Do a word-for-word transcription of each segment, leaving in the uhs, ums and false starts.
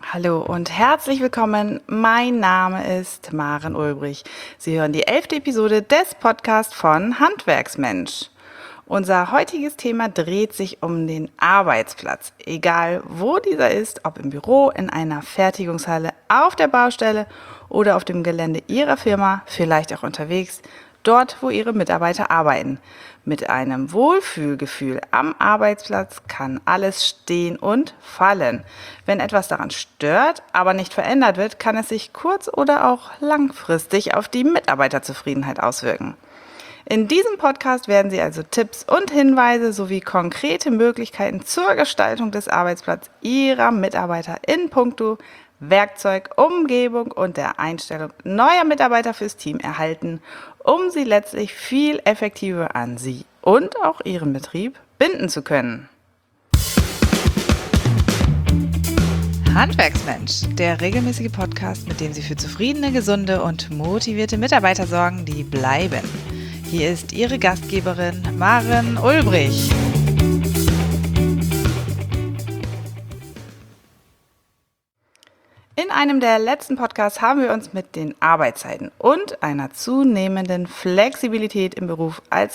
Hallo und herzlich willkommen. Mein Name ist Maren Ulbrich. Sie hören die elfte Episode des Podcasts von Handwerksmensch. Unser heutiges Thema dreht sich um den Arbeitsplatz. Egal wo dieser ist, ob im Büro, in einer Fertigungshalle, auf der Baustelle oder auf dem Gelände Ihrer Firma, vielleicht auch unterwegs, dort, wo Ihre Mitarbeiter arbeiten. Mit einem Wohlfühlgefühl am Arbeitsplatz kann alles stehen und fallen. Wenn etwas daran stört, aber nicht verändert wird, kann es sich kurz- oder auch langfristig auf die Mitarbeiterzufriedenheit auswirken. In diesem Podcast werden Sie also Tipps und Hinweise sowie konkrete Möglichkeiten zur Gestaltung des Arbeitsplatzes Ihrer Mitarbeiter in puncto Werkzeug, Umgebung und der Einstellung neuer Mitarbeiter fürs Team erhalten, um sie letztlich viel effektiver an Sie und auch Ihren Betrieb binden zu können. Handwerksmensch, der regelmäßige Podcast, mit dem Sie für zufriedene, gesunde und motivierte Mitarbeiter sorgen, die bleiben. Hier ist Ihre Gastgeberin Maren Ulbrich. In einem der letzten Podcasts haben wir uns mit den Arbeitszeiten und einer zunehmenden Flexibilität im Beruf als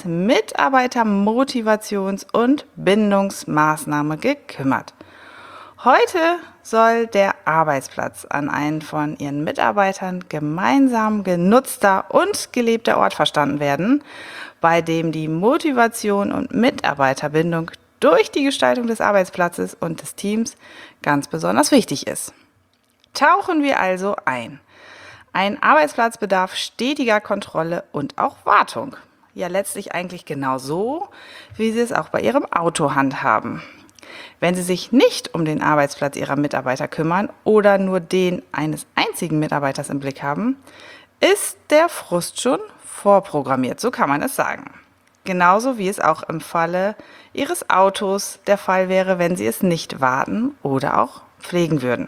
Mitarbeitermotivations- und Bindungsmaßnahme gekümmert. Heute soll der Arbeitsplatz an einen von Ihren Mitarbeitern gemeinsam genutzter und gelebter Ort verstanden werden, bei dem die Motivation und Mitarbeiterbindung durch die Gestaltung des Arbeitsplatzes und des Teams ganz besonders wichtig ist. Tauchen wir also ein. Ein Arbeitsplatz bedarf stetiger Kontrolle und auch Wartung. Ja, letztlich eigentlich genau so, wie Sie es auch bei Ihrem Auto handhaben. Wenn Sie sich nicht um den Arbeitsplatz Ihrer Mitarbeiter kümmern oder nur den eines einzigen Mitarbeiters im Blick haben, ist der Frust schon vorprogrammiert, so kann man es sagen. Genauso wie es auch im Falle Ihres Autos der Fall wäre, wenn Sie es nicht warten oder auch pflegen würden.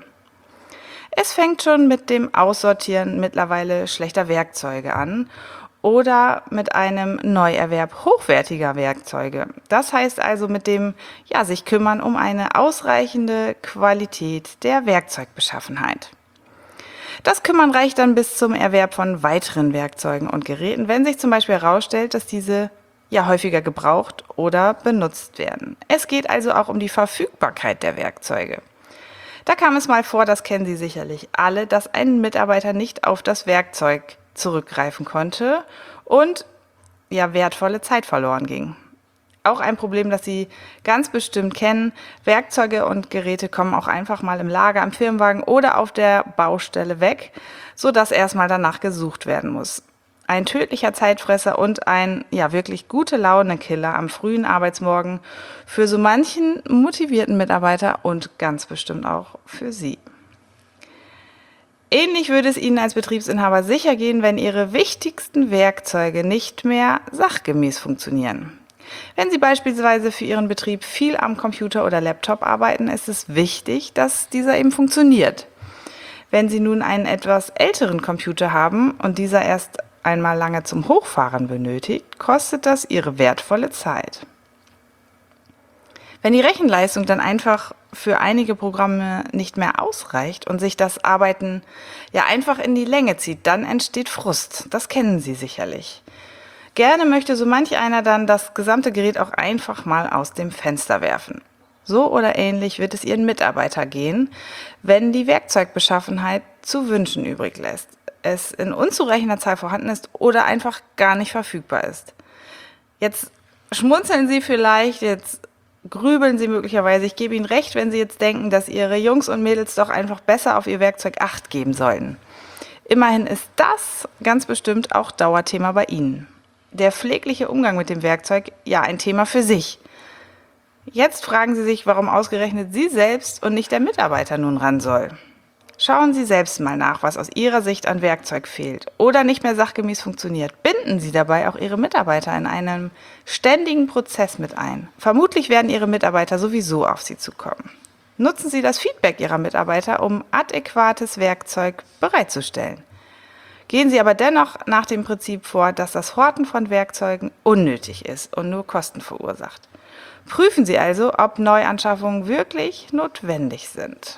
Es fängt schon mit dem Aussortieren mittlerweile schlechter Werkzeuge an oder mit einem Neuerwerb hochwertiger Werkzeuge. Das heißt also mit dem, ja, sich kümmern um eine ausreichende Qualität der Werkzeugbeschaffenheit. Das Kümmern reicht dann bis zum Erwerb von weiteren Werkzeugen und Geräten, wenn sich zum Beispiel herausstellt, dass diese ja häufiger gebraucht oder benutzt werden. Es geht also auch um die Verfügbarkeit der Werkzeuge. Da kam es mal vor, das kennen Sie sicherlich alle, dass ein Mitarbeiter nicht auf das Werkzeug zurückgreifen konnte und ja wertvolle Zeit verloren ging. Auch ein Problem, das Sie ganz bestimmt kennen. Werkzeuge und Geräte kommen auch einfach mal im Lager, am Firmenwagen oder auf der Baustelle weg, sodass erstmal danach gesucht werden muss. Ein tödlicher Zeitfresser und ein ja wirklich gute Laune-Killer am frühen Arbeitsmorgen für so manchen motivierten Mitarbeiter und ganz bestimmt auch für Sie. Ähnlich würde es Ihnen als Betriebsinhaber sicher gehen, wenn Ihre wichtigsten Werkzeuge nicht mehr sachgemäß funktionieren. Wenn Sie beispielsweise für Ihren Betrieb viel am Computer oder Laptop arbeiten, ist es wichtig, dass dieser eben funktioniert. Wenn Sie nun einen etwas älteren Computer haben und dieser erst einmal lange zum Hochfahren benötigt, kostet das Ihre wertvolle Zeit. Wenn die Rechenleistung dann einfach für einige Programme nicht mehr ausreicht und sich das Arbeiten ja einfach in die Länge zieht, dann entsteht Frust. Das kennen Sie sicherlich. Gerne möchte so manch einer dann das gesamte Gerät auch einfach mal aus dem Fenster werfen. So oder ähnlich wird es Ihren Mitarbeiter gehen, wenn die Werkzeugbeschaffenheit zu wünschen übrig lässt, es in unzureichender Zahl vorhanden ist oder einfach gar nicht verfügbar ist. Jetzt schmunzeln Sie vielleicht, jetzt grübeln Sie möglicherweise. Ich gebe Ihnen recht, wenn Sie jetzt denken, dass Ihre Jungs und Mädels doch einfach besser auf ihr Werkzeug Acht geben sollten. Immerhin ist das ganz bestimmt auch Dauerthema bei Ihnen. Der pflegliche Umgang mit dem Werkzeug, ja, ein Thema für sich. Jetzt fragen Sie sich, warum ausgerechnet Sie selbst und nicht der Mitarbeiter nun ran soll. Schauen Sie selbst mal nach, was aus Ihrer Sicht an Werkzeug fehlt oder nicht mehr sachgemäß funktioniert. Binden Sie dabei auch Ihre Mitarbeiter in einen ständigen Prozess mit ein. Vermutlich werden Ihre Mitarbeiter sowieso auf Sie zukommen. Nutzen Sie das Feedback Ihrer Mitarbeiter, um adäquates Werkzeug bereitzustellen. Gehen Sie aber dennoch nach dem Prinzip vor, dass das Horten von Werkzeugen unnötig ist und nur Kosten verursacht. Prüfen Sie also, ob Neuanschaffungen wirklich notwendig sind.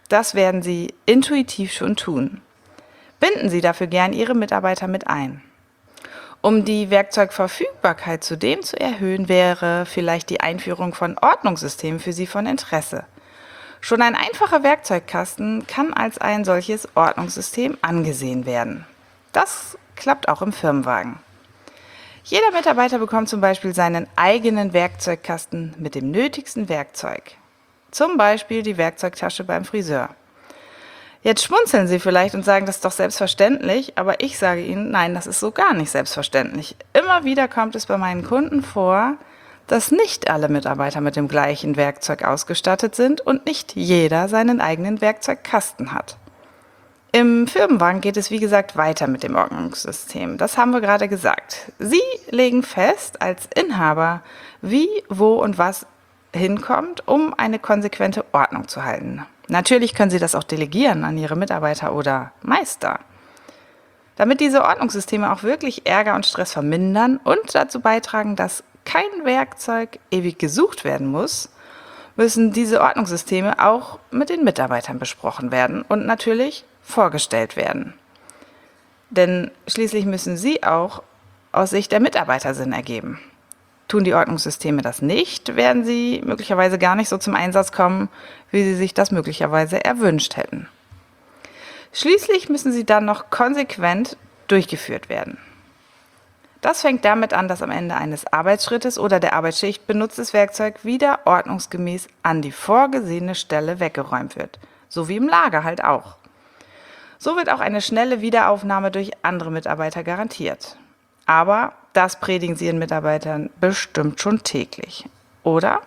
Das werden Sie intuitiv schon tun. Binden Sie dafür gern Ihre Mitarbeiter mit ein. Um die Werkzeugverfügbarkeit zudem zu erhöhen, wäre vielleicht die Einführung von Ordnungssystemen für Sie von Interesse. Schon ein einfacher Werkzeugkasten kann als ein solches Ordnungssystem angesehen werden. Das klappt auch im Firmenwagen. Jeder Mitarbeiter bekommt zum Beispiel seinen eigenen Werkzeugkasten mit dem nötigsten Werkzeug. Zum Beispiel die Werkzeugtasche beim Friseur. Jetzt schmunzeln Sie vielleicht und sagen, das ist doch selbstverständlich, aber ich sage Ihnen, nein, das ist so gar nicht selbstverständlich. Immer wieder kommt es bei meinen Kunden vor, dass nicht alle Mitarbeiter mit dem gleichen Werkzeug ausgestattet sind und nicht jeder seinen eigenen Werkzeugkasten hat. Im Firmenwagen geht es wie gesagt weiter mit dem Ordnungssystem. Das haben wir gerade gesagt. Sie legen fest als Inhaber, wie, wo und was hinkommt, um eine konsequente Ordnung zu halten. Natürlich können Sie das auch delegieren an Ihre Mitarbeiter oder Meister. Damit diese Ordnungssysteme auch wirklich Ärger und Stress vermindern und dazu beitragen, dass kein Werkzeug ewig gesucht werden muss, müssen diese Ordnungssysteme auch mit den Mitarbeitern besprochen werden und natürlich vorgestellt werden. Denn schließlich müssen sie auch aus Sicht der Mitarbeiter Sinn ergeben. Tun die Ordnungssysteme das nicht, werden sie möglicherweise gar nicht so zum Einsatz kommen, wie sie sich das möglicherweise erwünscht hätten. Schließlich müssen sie dann noch konsequent durchgeführt werden. Das fängt damit an, dass am Ende eines Arbeitsschrittes oder der Arbeitsschicht benutztes Werkzeug wieder ordnungsgemäß an die vorgesehene Stelle weggeräumt wird. So wie im Lager halt auch. So wird auch eine schnelle Wiederaufnahme durch andere Mitarbeiter garantiert. Aber das predigen Sie Ihren Mitarbeitern bestimmt schon täglich, oder?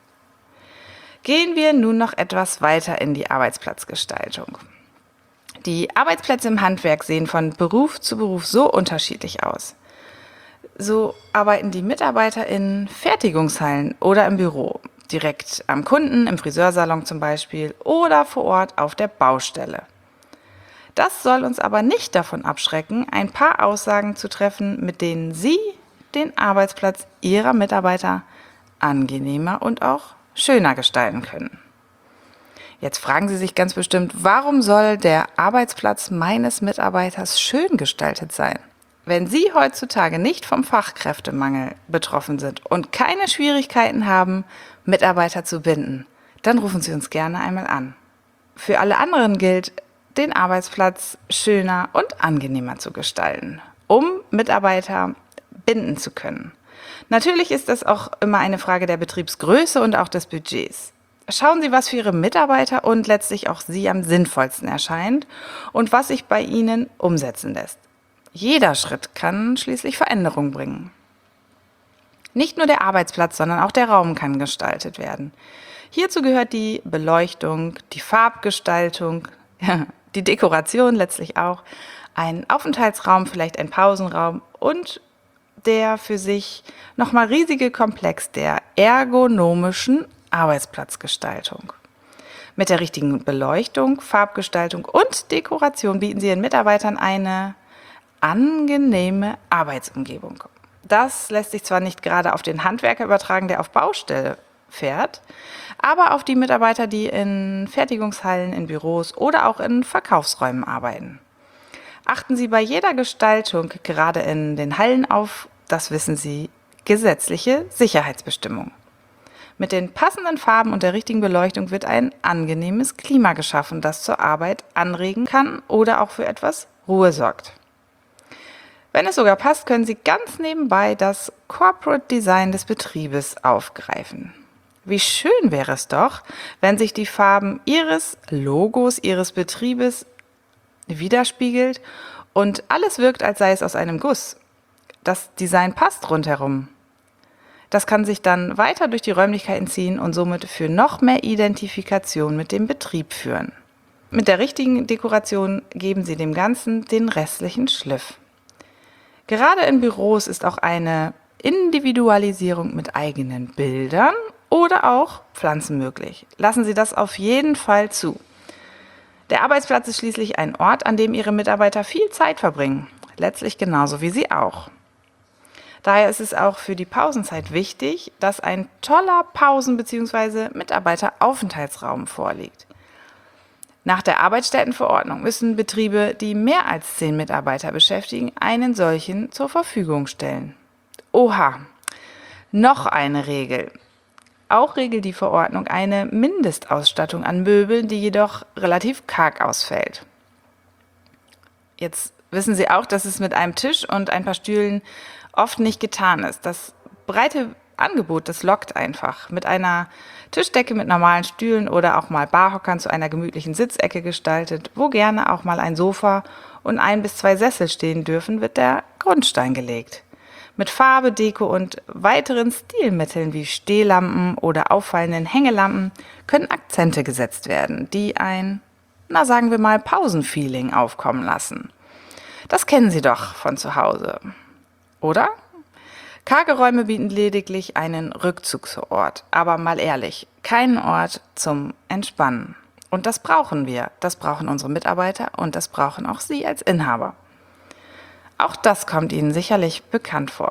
Gehen wir nun noch etwas weiter in die Arbeitsplatzgestaltung. Die Arbeitsplätze im Handwerk sehen von Beruf zu Beruf so unterschiedlich aus. So arbeiten die Mitarbeiter in Fertigungshallen oder im Büro, direkt am Kunden, im Friseursalon zum Beispiel oder vor Ort auf der Baustelle. Das soll uns aber nicht davon abschrecken, ein paar Aussagen zu treffen, mit denen Sie den Arbeitsplatz Ihrer Mitarbeiter angenehmer und auch schöner gestalten können. Jetzt fragen Sie sich ganz bestimmt, warum soll der Arbeitsplatz meines Mitarbeiters schön gestaltet sein? Wenn Sie heutzutage nicht vom Fachkräftemangel betroffen sind und keine Schwierigkeiten haben, Mitarbeiter zu binden, dann rufen Sie uns gerne einmal an. Für alle anderen gilt, den Arbeitsplatz schöner und angenehmer zu gestalten, um Mitarbeiter binden zu können. Natürlich ist das auch immer eine Frage der Betriebsgröße und auch des Budgets. Schauen Sie, was für Ihre Mitarbeiter und letztlich auch Sie am sinnvollsten erscheint und was sich bei Ihnen umsetzen lässt. Jeder Schritt kann schließlich Veränderung bringen. Nicht nur der Arbeitsplatz, sondern auch der Raum kann gestaltet werden. Hierzu gehört die Beleuchtung, die Farbgestaltung, die Dekoration letztlich auch, ein Aufenthaltsraum, vielleicht ein Pausenraum und der für sich nochmal riesige Komplex der ergonomischen Arbeitsplatzgestaltung. Mit der richtigen Beleuchtung, Farbgestaltung und Dekoration bieten Sie Ihren Mitarbeitern eine angenehme Arbeitsumgebung. Das lässt sich zwar nicht gerade auf den Handwerker übertragen, der auf Baustelle fährt, aber auf die Mitarbeiter, die in Fertigungshallen, in Büros oder auch in Verkaufsräumen arbeiten. Achten Sie bei jeder Gestaltung, gerade in den Hallen, auf, das wissen Sie, gesetzliche Sicherheitsbestimmungen. Mit den passenden Farben und der richtigen Beleuchtung wird ein angenehmes Klima geschaffen, das zur Arbeit anregen kann oder auch für etwas Ruhe sorgt. Wenn es sogar passt, können Sie ganz nebenbei das Corporate Design des Betriebes aufgreifen. Wie schön wäre es doch, wenn sich die Farben Ihres Logos, Ihres Betriebes widerspiegelt und alles wirkt, als sei es aus einem Guss. Das Design passt rundherum. Das kann sich dann weiter durch die Räumlichkeiten ziehen und somit für noch mehr Identifikation mit dem Betrieb führen. Mit der richtigen Dekoration geben Sie dem Ganzen den restlichen Schliff. Gerade in Büros ist auch eine Individualisierung mit eigenen Bildern oder auch Pflanzen möglich. Lassen Sie das auf jeden Fall zu. Der Arbeitsplatz ist schließlich ein Ort, an dem Ihre Mitarbeiter viel Zeit verbringen. Letztlich genauso wie Sie auch. Daher ist es auch für die Pausenzeit wichtig, dass ein toller Pausen- bzw. Mitarbeiteraufenthaltsraum vorliegt. Nach der Arbeitsstättenverordnung müssen Betriebe, die mehr als zehn Mitarbeiter beschäftigen, einen solchen zur Verfügung stellen. Oha, noch eine Regel. Auch regelt die Verordnung eine Mindestausstattung an Möbeln, die jedoch relativ karg ausfällt. Jetzt wissen Sie auch, dass es mit einem Tisch und ein paar Stühlen oft nicht getan ist. Das breite Angebot, das lockt einfach. Mit einer Tischdecke mit normalen Stühlen oder auch mal Barhockern zu einer gemütlichen Sitzecke gestaltet, wo gerne auch mal ein Sofa und ein bis zwei Sessel stehen dürfen, wird der Grundstein gelegt. Mit Farbe, Deko und weiteren Stilmitteln wie Stehlampen oder auffallenden Hängelampen können Akzente gesetzt werden, die ein, na sagen wir mal, Pausenfeeling aufkommen lassen. Das kennen Sie doch von zu Hause, oder? Karge Räume bieten lediglich einen Rückzugsort, aber mal ehrlich, keinen Ort zum Entspannen. Und das brauchen wir, das brauchen unsere Mitarbeiter und das brauchen auch Sie als Inhaber. Auch das kommt Ihnen sicherlich bekannt vor.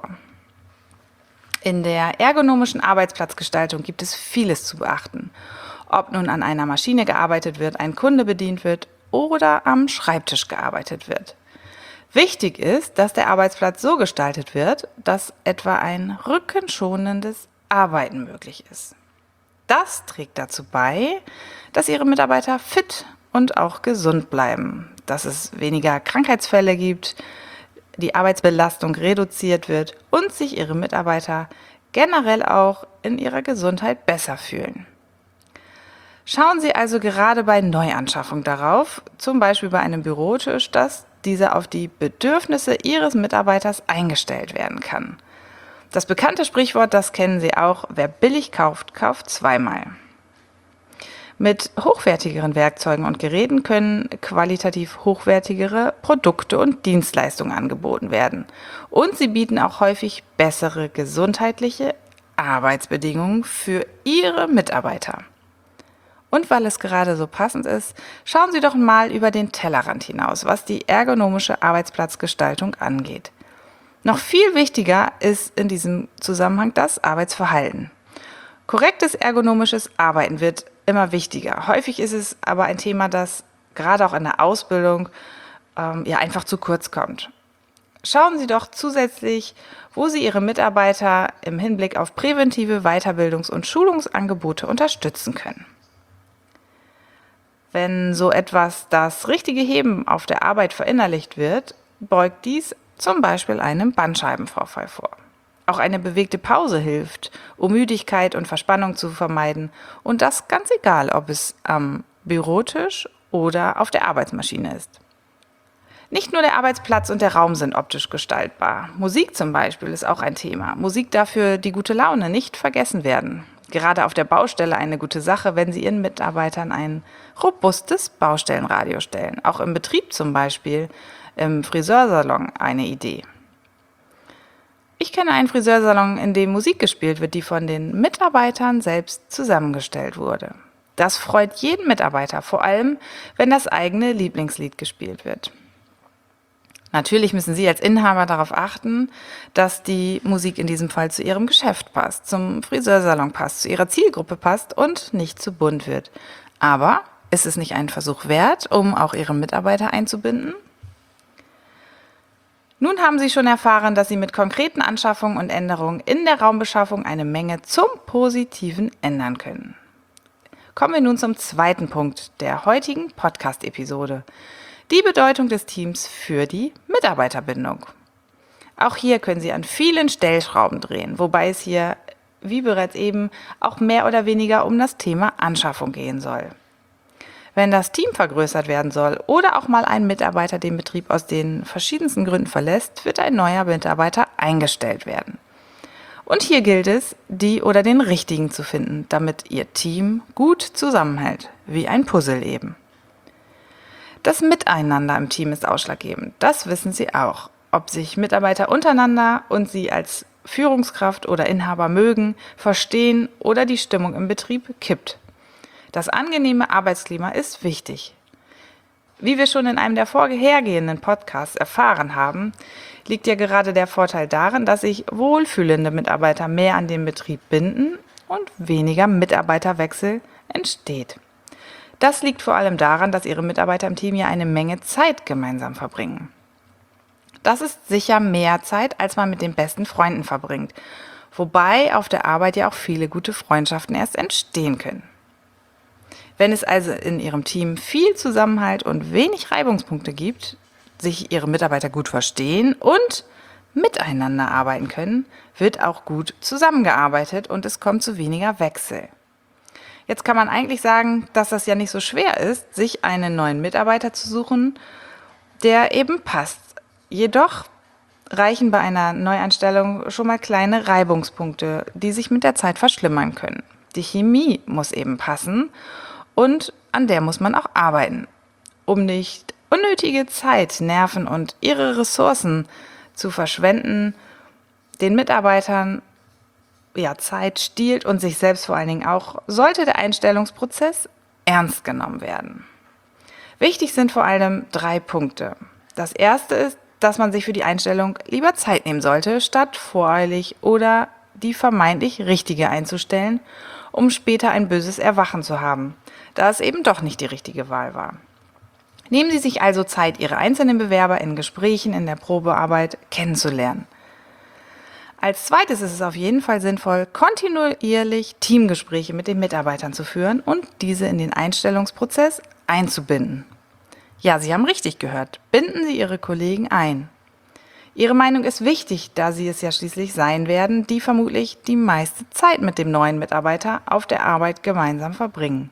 In der ergonomischen Arbeitsplatzgestaltung gibt es vieles zu beachten. Ob nun an einer Maschine gearbeitet wird, ein Kunde bedient wird oder am Schreibtisch gearbeitet wird. Wichtig ist, dass der Arbeitsplatz so gestaltet wird, dass etwa ein rückenschonendes Arbeiten möglich ist. Das trägt dazu bei, dass Ihre Mitarbeiter fit und auch gesund bleiben, dass es weniger Krankheitsfälle gibt, die Arbeitsbelastung reduziert wird und sich Ihre Mitarbeiter generell auch in ihrer Gesundheit besser fühlen. Schauen Sie also gerade bei Neuanschaffung darauf, zum Beispiel bei einem Bürotisch, dass dieser auf die Bedürfnisse Ihres Mitarbeiters eingestellt werden kann. Das bekannte Sprichwort, das kennen Sie auch, wer billig kauft, kauft zweimal. Mit hochwertigeren Werkzeugen und Geräten können qualitativ hochwertigere Produkte und Dienstleistungen angeboten werden. Und sie bieten auch häufig bessere gesundheitliche Arbeitsbedingungen für Ihre Mitarbeiter. Und weil es gerade so passend ist, schauen Sie doch mal über den Tellerrand hinaus, was die ergonomische Arbeitsplatzgestaltung angeht. Noch viel wichtiger ist in diesem Zusammenhang das Arbeitsverhalten. Korrektes ergonomisches Arbeiten wird immer wichtiger. Häufig ist es aber ein Thema, das gerade auch in der Ausbildung ähm, ja einfach zu kurz kommt. Schauen Sie doch zusätzlich, wo Sie Ihre Mitarbeiter im Hinblick auf präventive Weiterbildungs- und Schulungsangebote unterstützen können. Wenn so etwas das richtige Heben auf der Arbeit verinnerlicht wird, beugt dies zum Beispiel einem Bandscheibenvorfall vor. Auch eine bewegte Pause hilft, um Müdigkeit und Verspannung zu vermeiden. Und das ganz egal, ob es am Bürotisch oder auf der Arbeitsmaschine ist. Nicht nur der Arbeitsplatz und der Raum sind optisch gestaltbar. Musik zum Beispiel ist auch ein Thema. Musik darf für die gute Laune nicht vergessen werden. Gerade auf der Baustelle eine gute Sache, wenn Sie Ihren Mitarbeitern ein robustes Baustellenradio stellen. Auch im Betrieb zum Beispiel, im Friseursalon eine Idee. Ich kenne einen Friseursalon, in dem Musik gespielt wird, die von den Mitarbeitern selbst zusammengestellt wurde. Das freut jeden Mitarbeiter, vor allem, wenn das eigene Lieblingslied gespielt wird. Natürlich müssen Sie als Inhaber darauf achten, dass die Musik in diesem Fall zu Ihrem Geschäft passt, zum Friseursalon passt, zu Ihrer Zielgruppe passt und nicht zu bunt wird. Aber ist es nicht ein Versuch wert, um auch Ihre Mitarbeiter einzubinden? Nun haben Sie schon erfahren, dass Sie mit konkreten Anschaffungen und Änderungen in der Raumbeschaffung eine Menge zum Positiven ändern können. Kommen wir nun zum zweiten Punkt der heutigen Podcast-Episode. Die Bedeutung des Teams für die Mitarbeiterbindung. Auch hier können Sie an vielen Stellschrauben drehen, wobei es hier, wie bereits eben, auch mehr oder weniger um das Thema Anschaffung gehen soll. Wenn das Team vergrößert werden soll oder auch mal ein Mitarbeiter den Betrieb aus den verschiedensten Gründen verlässt, wird ein neuer Mitarbeiter eingestellt werden. Und hier gilt es, die oder den richtigen zu finden, damit Ihr Team gut zusammenhält, wie ein Puzzle eben. Das Miteinander im Team ist ausschlaggebend, das wissen Sie auch. Ob sich Mitarbeiter untereinander und Sie als Führungskraft oder Inhaber mögen, verstehen oder die Stimmung im Betrieb kippt. Das angenehme Arbeitsklima ist wichtig. Wie wir schon in einem der vorhergehenden Podcasts erfahren haben, liegt ja gerade der Vorteil darin, dass sich wohlfühlende Mitarbeiter mehr an den Betrieb binden und weniger Mitarbeiterwechsel entsteht. Das liegt vor allem daran, dass Ihre Mitarbeiter im Team ja eine Menge Zeit gemeinsam verbringen. Das ist sicher mehr Zeit, als man mit den besten Freunden verbringt, wobei auf der Arbeit ja auch viele gute Freundschaften erst entstehen können. Wenn es also in Ihrem Team viel Zusammenhalt und wenig Reibungspunkte gibt, sich Ihre Mitarbeiter gut verstehen und miteinander arbeiten können, wird auch gut zusammengearbeitet und es kommt zu weniger Wechsel. Jetzt kann man eigentlich sagen, dass das ja nicht so schwer ist, sich einen neuen Mitarbeiter zu suchen, der eben passt. Jedoch reichen bei einer Neuanstellung schon mal kleine Reibungspunkte, die sich mit der Zeit verschlimmern können. Die Chemie muss eben passen und an der muss man auch arbeiten, um nicht unnötige Zeit, Nerven und ihre Ressourcen zu verschwenden, den Mitarbeitern ja, Zeit stiehlt und sich selbst vor allen Dingen auch, sollte der Einstellungsprozess ernst genommen werden. Wichtig sind vor allem drei Punkte. Das erste ist, dass man sich für die Einstellung lieber Zeit nehmen sollte, statt voreilig oder die vermeintlich richtige einzustellen, um später ein böses Erwachen zu haben, da es eben doch nicht die richtige Wahl war. Nehmen Sie sich also Zeit, Ihre einzelnen Bewerber in Gesprächen, in der Probearbeit kennenzulernen. Als zweites ist es auf jeden Fall sinnvoll, kontinuierlich Teamgespräche mit den Mitarbeitern zu führen und diese in den Einstellungsprozess einzubinden. Ja, Sie haben richtig gehört. Binden Sie Ihre Kollegen ein. Ihre Meinung ist wichtig, da Sie es ja schließlich sein werden, die vermutlich die meiste Zeit mit dem neuen Mitarbeiter auf der Arbeit gemeinsam verbringen.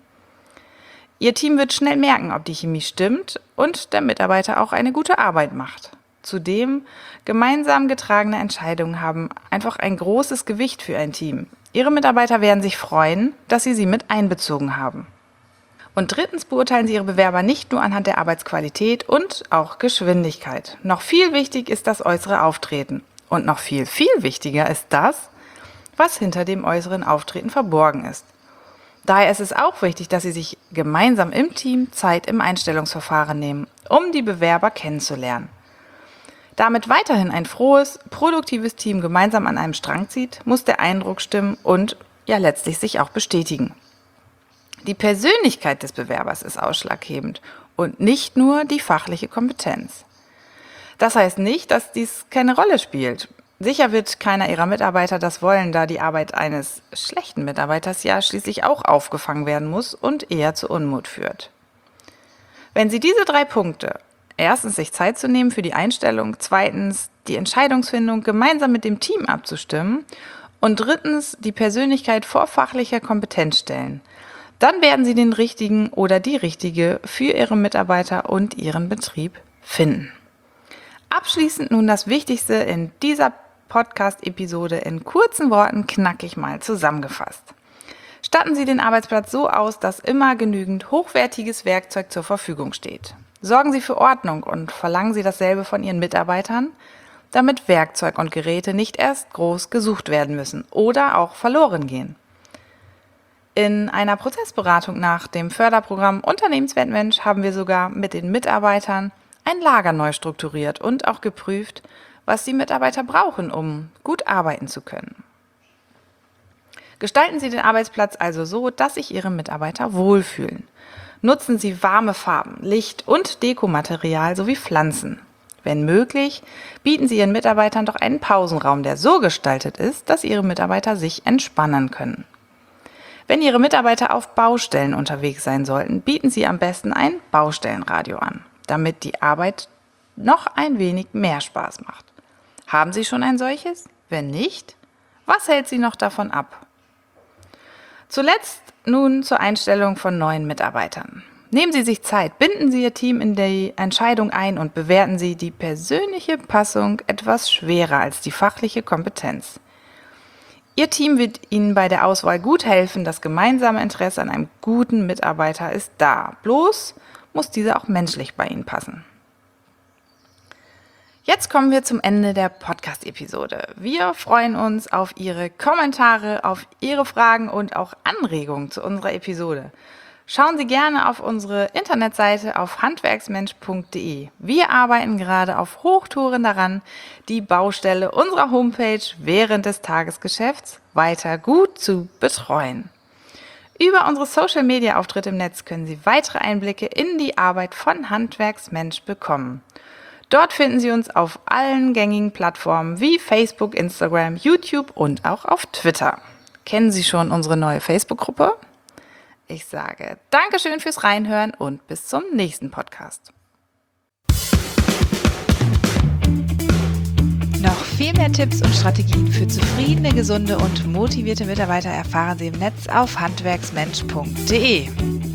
Ihr Team wird schnell merken, ob die Chemie stimmt und der Mitarbeiter auch eine gute Arbeit macht. Zudem, gemeinsam getragene Entscheidungen haben einfach ein großes Gewicht für ein Team. Ihre Mitarbeiter werden sich freuen, dass Sie sie mit einbezogen haben. Und drittens beurteilen Sie Ihre Bewerber nicht nur anhand der Arbeitsqualität und auch Geschwindigkeit. Noch viel wichtig ist das äußere Auftreten. Und noch viel, viel wichtiger ist das, was hinter dem äußeren Auftreten verborgen ist. Daher ist es auch wichtig, dass Sie sich gemeinsam im Team Zeit im Einstellungsverfahren nehmen, um die Bewerber kennenzulernen. Damit weiterhin ein frohes, produktives Team gemeinsam an einem Strang zieht, muss der Eindruck stimmen und ja letztlich sich auch bestätigen. Die Persönlichkeit des Bewerbers ist ausschlaggebend und nicht nur die fachliche Kompetenz. Das heißt nicht, dass dies keine Rolle spielt. Sicher wird keiner Ihrer Mitarbeiter das wollen, da die Arbeit eines schlechten Mitarbeiters ja schließlich auch aufgefangen werden muss und eher zu Unmut führt. Wenn Sie diese drei Punkte, erstens sich Zeit zu nehmen für die Einstellung, zweitens die Entscheidungsfindung gemeinsam mit dem Team abzustimmen und drittens die Persönlichkeit vor fachlicher Kompetenz stellen, dann werden Sie den richtigen oder die richtige für Ihre Mitarbeiter und Ihren Betrieb finden. Abschließend nun das Wichtigste in dieser Podcast-Episode in kurzen Worten knackig mal zusammengefasst. Statten Sie den Arbeitsplatz so aus, dass immer genügend hochwertiges Werkzeug zur Verfügung steht. Sorgen Sie für Ordnung und verlangen Sie dasselbe von Ihren Mitarbeitern, damit Werkzeug und Geräte nicht erst groß gesucht werden müssen oder auch verloren gehen. In einer Prozessberatung nach dem Förderprogramm Unternehmenswertmensch haben wir sogar mit den Mitarbeitern ein Lager neu strukturiert und auch geprüft, was die Mitarbeiter brauchen, um gut arbeiten zu können. Gestalten Sie den Arbeitsplatz also so, dass sich Ihre Mitarbeiter wohlfühlen. Nutzen Sie warme Farben, Licht und Dekomaterial sowie Pflanzen. Wenn möglich, bieten Sie Ihren Mitarbeitern doch einen Pausenraum, der so gestaltet ist, dass Ihre Mitarbeiter sich entspannen können. Wenn Ihre Mitarbeiter auf Baustellen unterwegs sein sollten, bieten Sie am besten ein Baustellenradio an, damit die Arbeit noch ein wenig mehr Spaß macht. Haben Sie schon ein solches? Wenn nicht, was hält Sie noch davon ab? Zuletzt nun zur Einstellung von neuen Mitarbeitern. Nehmen Sie sich Zeit, binden Sie Ihr Team in die Entscheidung ein und bewerten Sie die persönliche Passung etwas schwerer als die fachliche Kompetenz. Ihr Team wird Ihnen bei der Auswahl gut helfen, das gemeinsame Interesse an einem guten Mitarbeiter ist da. Bloß muss dieser auch menschlich bei Ihnen passen. Jetzt kommen wir zum Ende der Podcast-Episode. Wir freuen uns auf Ihre Kommentare, auf Ihre Fragen und auch Anregungen zu unserer Episode. Schauen Sie gerne auf unsere Internetseite auf handwerksmensch punkt de. Wir arbeiten gerade auf Hochtouren daran, die Baustelle unserer Homepage während des Tagesgeschäfts weiter gut zu betreuen. Über unsere Social-Media-Auftritte im Netz können Sie weitere Einblicke in die Arbeit von Handwerksmensch bekommen. Dort finden Sie uns auf allen gängigen Plattformen wie Facebook, Instagram, YouTube und auch auf Twitter. Kennen Sie schon unsere neue Facebook-Gruppe? Ich sage Dankeschön fürs Reinhören und bis zum nächsten Podcast. Noch viel mehr Tipps und Strategien für zufriedene, gesunde und motivierte Mitarbeiter erfahren Sie im Netz auf handwerksmensch punkt de.